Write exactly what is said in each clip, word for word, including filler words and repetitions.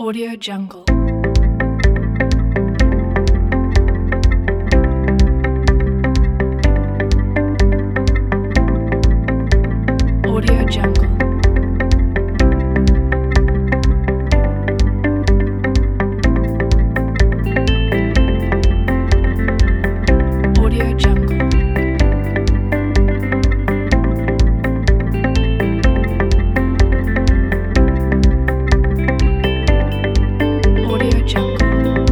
Audio Jungle. Audio Jungle. Audio Jungle. Audio Jungle.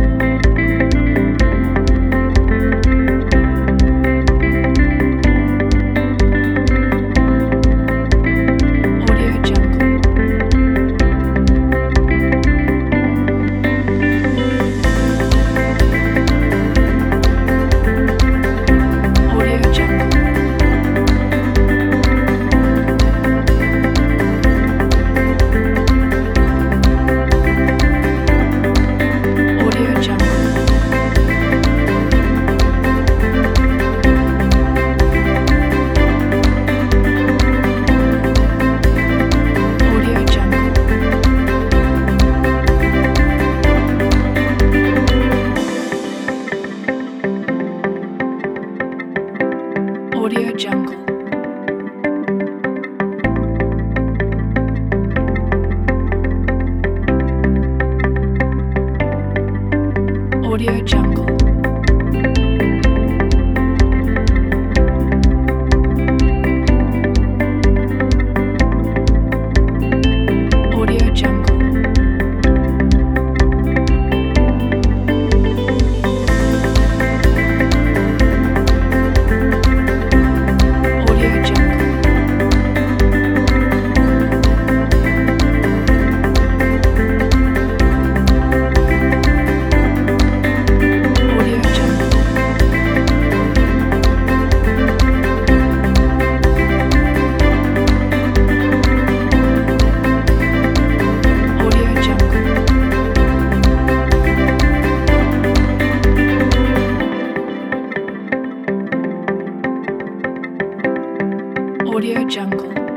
Audio Jungle. Audio Jungle. Audio Jungle. Audio Jungle. Audio Jungle. Audio Jungle. Audio Jungle. Audio Jungle. Audio Jungle. Audio Jungle. Audio Jungle.